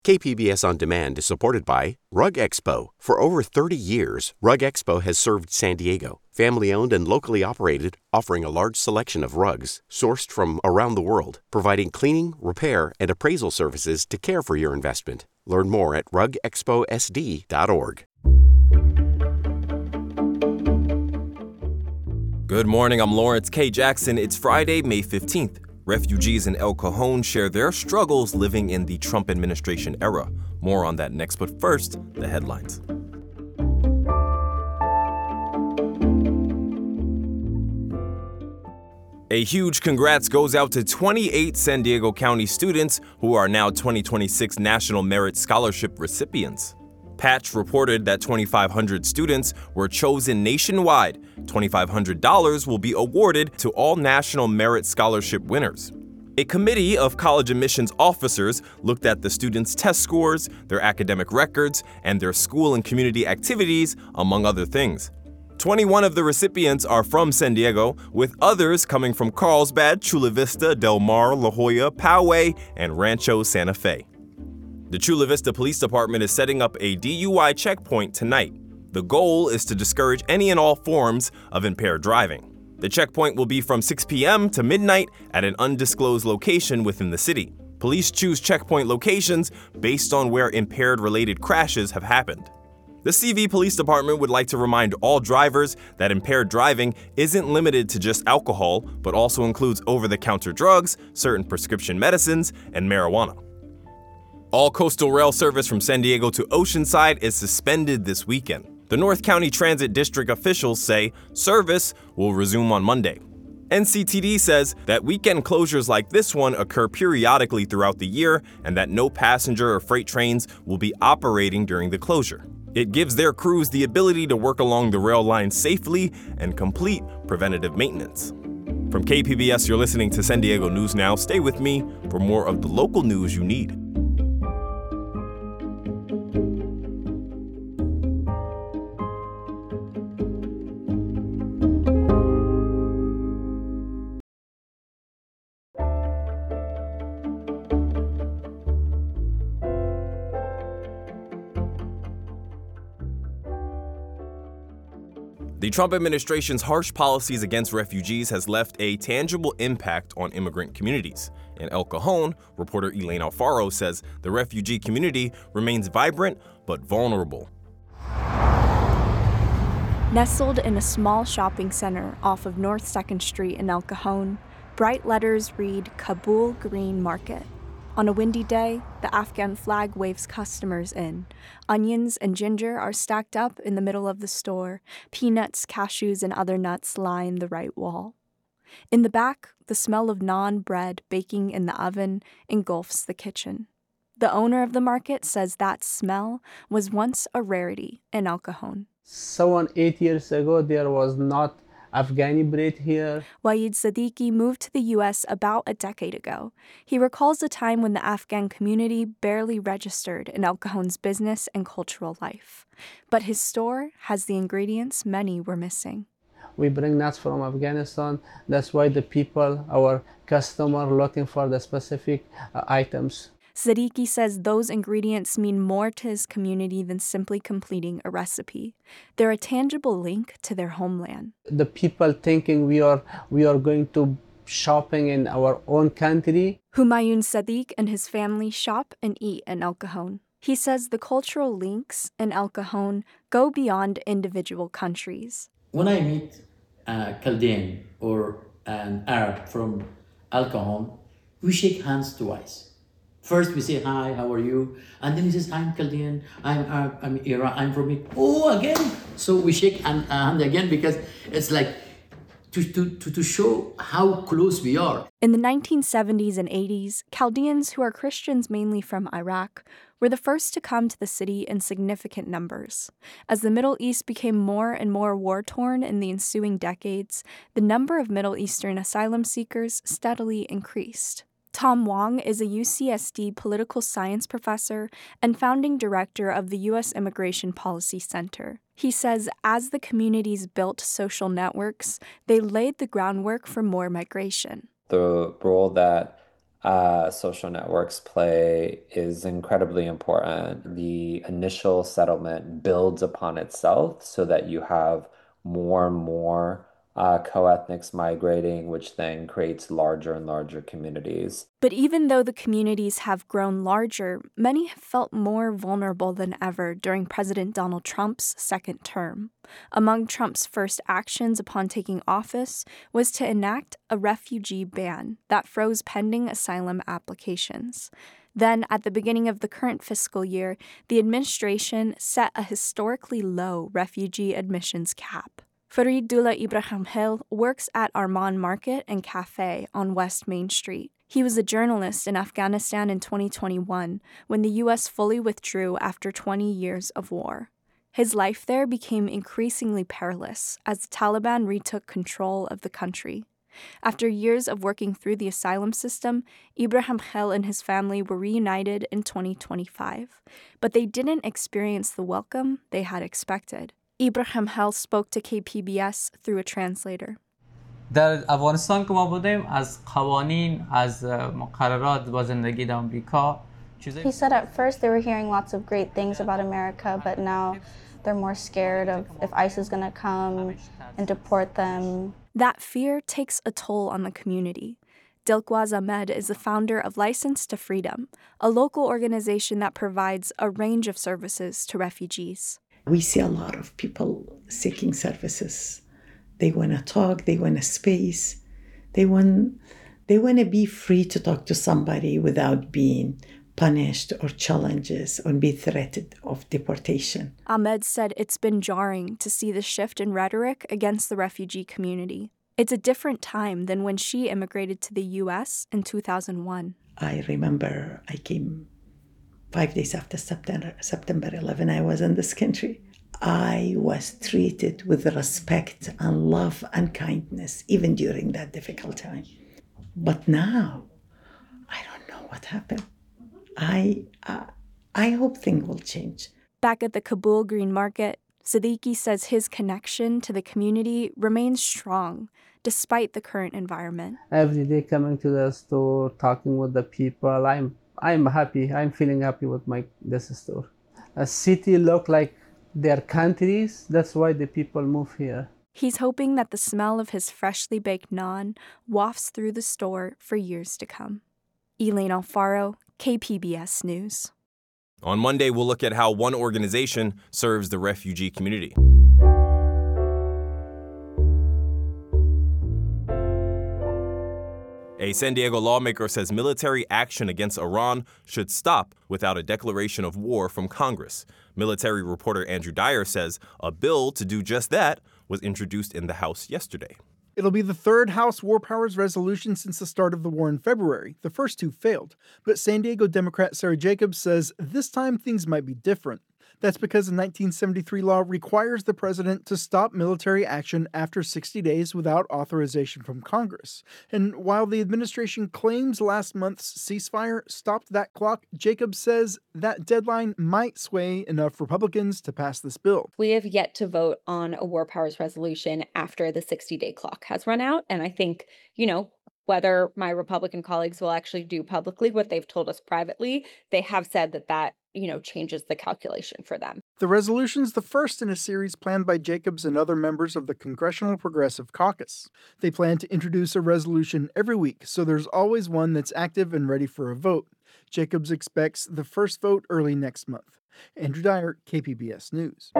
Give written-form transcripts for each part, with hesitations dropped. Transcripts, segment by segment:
KPBS On Demand is supported by Rug Expo. For over 30 years, Rug Expo has served San Diego. Family-owned and locally operated, offering a large selection of rugs sourced from around the world, providing cleaning, repair, and appraisal services to care for your investment. Learn more at rugexposd.org. Good morning, I'm Lawrence K. Jackson. It's Friday, May 15th. Refugees in El Cajon share their struggles living in the Trump administration era. More on that next, but first, the headlines. A huge congrats goes out to 28 San Diego County students who are now 2026 National Merit Scholarship recipients. Patch reported that 2,500 students were chosen nationwide. $2,500 will be awarded to all National Merit Scholarship winners. A committee of college admissions officers looked at the students' test scores, their academic records, and their school and community activities, among other things. 21 of the recipients are from San Diego, with others coming from Carlsbad, Chula Vista, Del Mar, La Jolla, Poway, and Rancho Santa Fe. The Chula Vista Police Department is setting up a DUI checkpoint tonight. The goal is to discourage any and all forms of impaired driving. The checkpoint will be from 6 p.m. to midnight at an undisclosed location within the city. Police choose checkpoint locations based on where impaired-related crashes have happened. The CV Police Department would like to remind all drivers that impaired driving isn't limited to just alcohol, but also includes over-the-counter drugs, certain prescription medicines, and marijuana. All coastal rail service from San Diego to Oceanside is suspended this weekend. The North County Transit District officials say service will resume on Monday. NCTD says that weekend closures like this one occur periodically throughout the year and that no passenger or freight trains will be operating during the closure. It gives their crews the ability to work along the rail line safely and complete preventative maintenance. From KPBS, you're listening to San Diego News Now. Stay with me for more of the local news you need. The Trump administration's harsh policies against refugees has left a tangible impact on immigrant communities. In El Cajon, reporter Elaine Alfaro says the refugee community remains vibrant but vulnerable. Nestled in a small shopping center off of North 2nd Street in El Cajon, bright letters read Kabul Green Market. On a windy day, the Afghan flag waves customers in. Onions and ginger are stacked up in the middle of the store. Peanuts, cashews, and other nuts line the right wall. In the back, the smell of naan bread baking in the oven engulfs the kitchen. The owner of the market says that smell was once a rarity in El Cajon. 8 years ago, there was not Afghani bread here. Waid Siddiqui moved to the U.S. about a decade ago. He recalls a time when the Afghan community barely registered in El Cajon's business and cultural life. But his store has the ingredients many were missing. We bring nuts from Afghanistan. That's why the people, our customer, looking for the specific items. Siddiqui says those ingredients mean more to his community than simply completing a recipe. They're a tangible link to their homeland. The people thinking we are going to shopping in our own country. Humayun Sadiq and his family shop and eat in El Cajon. He says the cultural links in El Cajon go beyond individual countries. When I meet a Chaldean or an Arab from El Cajon, we shake hands twice. First we say, hi, how are you? And then he says, I'm Chaldean, I'm Arab, I'm Iran, I'm from it. Oh, again. So we shake hand again because it's like to show how close we are. In the 1970s and 80s, Chaldeans, who are Christians mainly from Iraq, were the first to come to the city in significant numbers. As the Middle East became more and more war-torn in the ensuing decades, the number of Middle Eastern asylum seekers steadily increased. Tom Wong is a UCSD political science professor and founding director of the U.S. Immigration Policy Center. He says as the communities built social networks, they laid the groundwork for more migration. The role that social networks play is incredibly important. The initial settlement builds upon itself so that you have more and more co-ethnics migrating, which then creates larger and larger communities. But even though the communities have grown larger, many have felt more vulnerable than ever during President Donald Trump's second term. Among Trump's first actions upon taking office was to enact a refugee ban that froze pending asylum applications. Then, at the beginning of the current fiscal year, the administration set a historically low refugee admissions cap. Faridullah Ibrahimhel works at Arman Market and Cafe on West Main Street. He was a journalist in Afghanistan in 2021 when the U.S. fully withdrew after 20 years of war. His life there became increasingly perilous as the Taliban retook control of the country. After years of working through the asylum system, Ibrahimhel and his family were reunited in 2025, but they didn't experience the welcome they had expected. Ibrahimhel spoke to KPBS through a translator. در افغانستان که ما بودیم از قوانین از مقررات با زندگی در آمریکا He said at first they were hearing lots of great things about America, but now they're more scared of if ICE is going to come and deport them. That fear takes a toll on the community. Dilkwaz Ahmed is the founder of License to Freedom, a local organization that provides a range of services to refugees. We see a lot of people seeking services. They want to talk, they want a space, they want to be free to talk to somebody without being punished or challenges or be threatened of deportation. Ahmed said it's been jarring to see the shift in rhetoric against the refugee community. It's a different time than when she immigrated to the U.S. in 2001. I remember I came 5 days after September 11, I was in this country. I was treated with respect and love and kindness, even during that difficult time. But now, I don't know what happened. I hope things will change. Back at the Kabul Green Market, Siddiqui says his connection to the community remains strong, despite the current environment. Every day coming to the store, talking with the people, I'm happy. I'm feeling happy with this store. A city look like their countries. That's why the people move here. He's hoping that the smell of his freshly baked naan wafts through the store for years to come. Elaine Alfaro, KPBS News. On Monday, we'll look at how one organization serves the refugee community. A San Diego lawmaker says military action against Iran should stop without a declaration of war from Congress. Military reporter Andrew Dyer says a bill to do just that was introduced in the House yesterday. It'll be the third House War Powers resolution since the start of the war in February. The first two failed. But San Diego Democrat Sarah Jacobs says this time things might be different. That's because the 1973 law requires the president to stop military action after 60 days without authorization from Congress. And while the administration claims last month's ceasefire stopped that clock, Jacobs says that deadline might sway enough Republicans to pass this bill. We have yet to vote on a War Powers resolution after the 60-day clock has run out. And I think, whether my Republican colleagues will actually do publicly what they've told us privately, they have said that changes the calculation for them. The resolution's the first in a series planned by Jacobs and other members of the Congressional Progressive Caucus. They plan to introduce a resolution every week, so there's always one that's active and ready for a vote. Jacobs expects the first vote early next month. Andrew Dyer, KPBS News.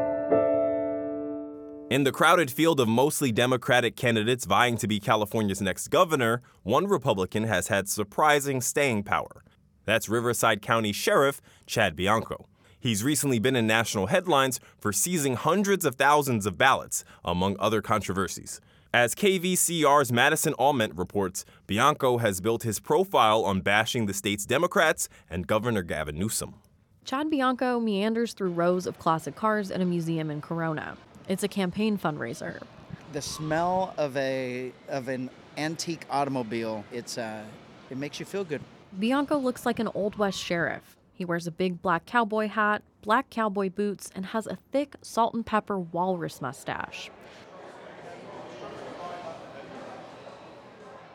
In the crowded field of mostly Democratic candidates vying to be California's next governor, one Republican has had surprising staying power. That's Riverside County Sheriff Chad Bianco. He's recently been in national headlines for seizing hundreds of thousands of ballots, among other controversies. As KVCR's Madison Alment reports, Bianco has built his profile on bashing the state's Democrats and Governor Gavin Newsom. Chad Bianco meanders through rows of classic cars at a museum in Corona. It's a campaign fundraiser. The smell of an antique automobile, it makes you feel good. Bianco looks like an Old West sheriff. He wears a big black cowboy hat, black cowboy boots, and has a thick salt and pepper walrus mustache.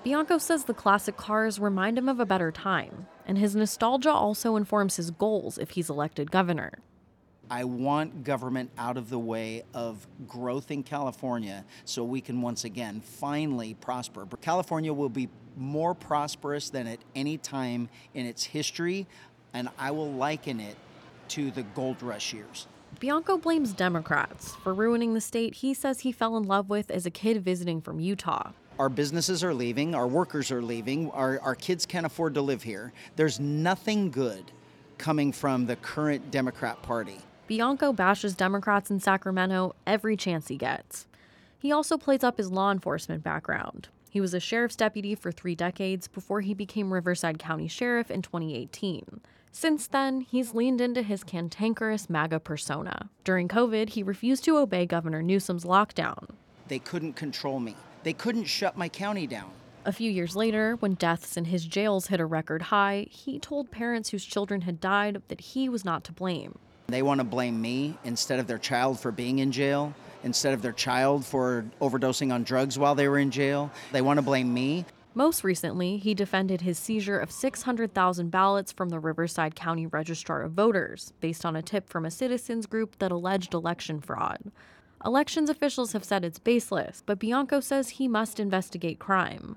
Bianco says the classic cars remind him of a better time, and his nostalgia also informs his goals if he's elected governor. I want government out of the way of growth in California so we can once again finally prosper. California will be more prosperous than at any time in its history, and I will liken it to the gold rush years. Bianco blames Democrats for ruining the state he says he fell in love with as a kid visiting from Utah. Our businesses are leaving, our workers are leaving, our kids can't afford to live here. There's nothing good coming from the current Democrat Party. Bianco bashes Democrats in Sacramento every chance he gets. He also plays up his law enforcement background. He was a sheriff's deputy for 3 decades before he became Riverside County Sheriff in 2018. Since then, he's leaned into his cantankerous MAGA persona. During COVID, he refused to obey Governor Newsom's lockdown. They couldn't control me. They couldn't shut my county down. A few years later, when deaths in his jails hit a record high, he told parents whose children had died that he was not to blame. They want to blame me instead of their child for being in jail, instead of their child for overdosing on drugs while they were in jail. They want to blame me. Most recently, he defended his seizure of 600,000 ballots from the Riverside County Registrar of Voters, based on a tip from a citizens group that alleged election fraud. Elections officials have said it's baseless, but Bianco says he must investigate crime.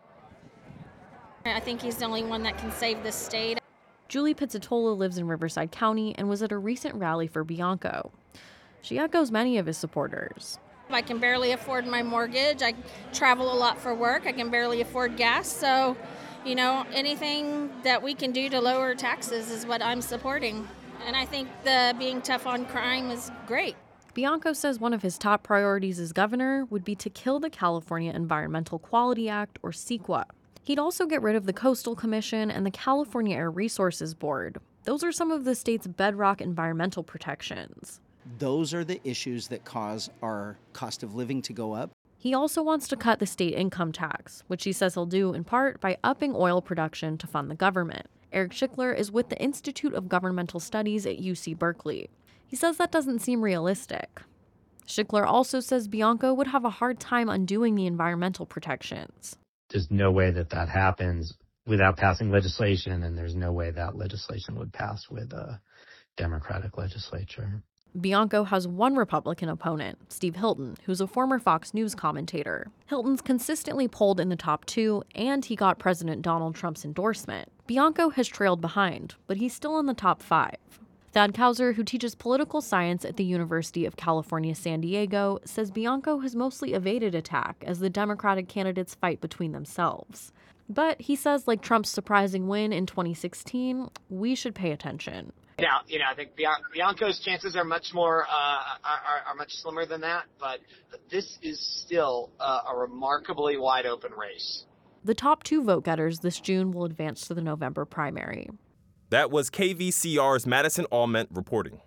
I think he's the only one that can save this state. Julie Pizzotola lives in Riverside County and was at a recent rally for Bianco. She echoes many of his supporters. I can barely afford my mortgage. I travel a lot for work. I can barely afford gas. So, anything that we can do to lower taxes is what I'm supporting. And I think being tough on crime is great. Bianco says one of his top priorities as governor would be to kill the California Environmental Quality Act, or CEQA. He'd also get rid of the Coastal Commission and the California Air Resources Board. Those are some of the state's bedrock environmental protections. Those are the issues that cause our cost of living to go up. He also wants to cut the state income tax, which he says he'll do in part by upping oil production to fund the government. Eric Schickler is with the Institute of Governmental Studies at UC Berkeley. He says that doesn't seem realistic. Schickler also says Bianco would have a hard time undoing the environmental protections. There's no way that happens without passing legislation, and there's no way that legislation would pass with a Democratic legislature. Bianco has one Republican opponent, Steve Hilton, who's a former Fox News commentator. Hilton's consistently polled in the top 2, and he got President Donald Trump's endorsement. Bianco has trailed behind, but he's still in the top 5. Thad Kauser, who teaches political science at the University of California, San Diego, says Bianco has mostly evaded attack as the Democratic candidates fight between themselves. But he says, like Trump's surprising win in 2016, we should pay attention. Now, I think Bianco's chances are much more are much slimmer than that, but this is still a remarkably wide open race. The top 2 vote-getters this June will advance to the November primary. That was KVCR's Madison Alment reporting.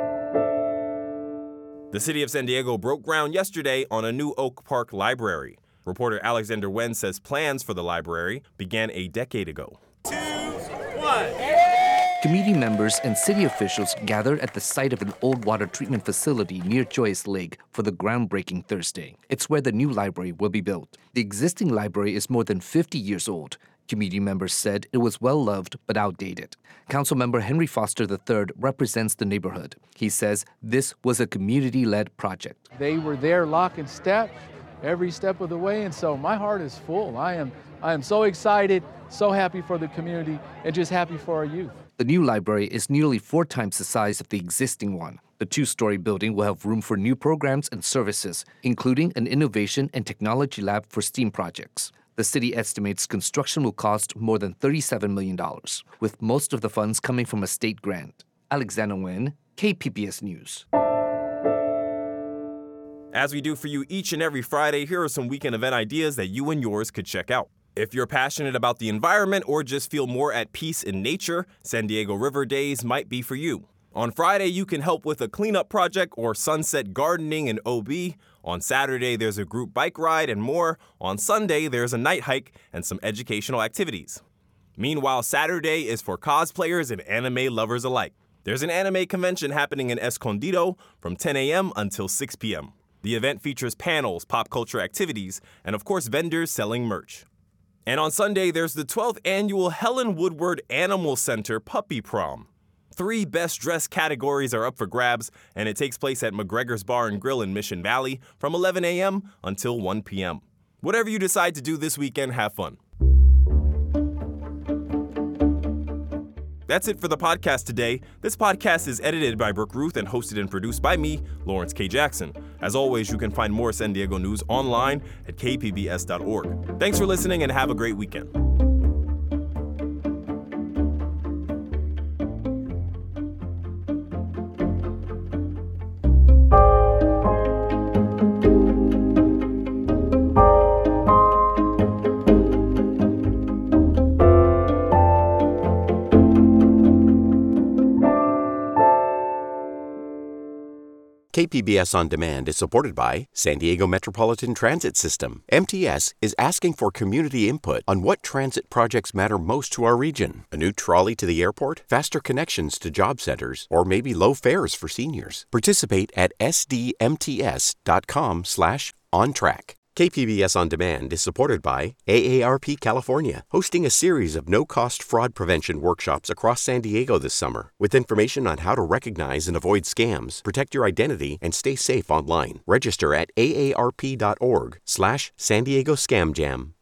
The city of San Diego broke ground yesterday on a new Oak Park library. Reporter Alexander Wen says plans for the library began a decade ago. 2, 1. Community members and city officials gathered at the site of an old water treatment facility near Joyce Lake for the groundbreaking Thursday. It's where the new library will be built. The existing library is more than 50 years old. Community members said it was well-loved but outdated. Councilmember Henry Foster III represents the neighborhood. He says this was a community-led project. They were there lock and step every step of the way, and so my heart is full. I am so excited, so happy for the community, and just happy for our youth. The new library is nearly 4 times the size of the existing one. The 2-story building will have room for new programs and services, including an innovation and technology lab for STEAM projects. The city estimates construction will cost more than $37 million, with most of the funds coming from a state grant. Alexander Wen, KPBS News. As we do for you each and every Friday, here are some weekend event ideas that you and yours could check out. If you're passionate about the environment or just feel more at peace in nature, San Diego River Days might be for you. On Friday, you can help with a cleanup project or sunset gardening in OB. On Saturday, there's a group bike ride and more. On Sunday, there's a night hike and some educational activities. Meanwhile, Saturday is for cosplayers and anime lovers alike. There's an anime convention happening in Escondido from 10 a.m. until 6 p.m. The event features panels, pop culture activities, and of course, vendors selling merch. And on Sunday, there's the 12th annual Helen Woodward Animal Center Puppy Prom. 3 Best Dressed categories are up for grabs, and it takes place at McGregor's Bar and Grill in Mission Valley from 11 a.m. until 1 p.m. Whatever you decide to do this weekend, have fun. That's it for the podcast today. This podcast is edited by Brooke Ruth and hosted and produced by me, Lawrence K. Jackson. As always, you can find more San Diego news online at kpbs.org. Thanks for listening and have a great weekend. KPBS On Demand is supported by San Diego Metropolitan Transit System. MTS is asking for community input on what transit projects matter most to our region. A new trolley to the airport, faster connections to job centers, or maybe low fares for seniors. Participate at sdmts.com/ontrack. KPBS On Demand is supported by AARP California, hosting a series of no-cost fraud prevention workshops across San Diego this summer, with information on how to recognize and avoid scams, protect your identity, and stay safe online. Register at aarp.org/San Diego Scam Jam.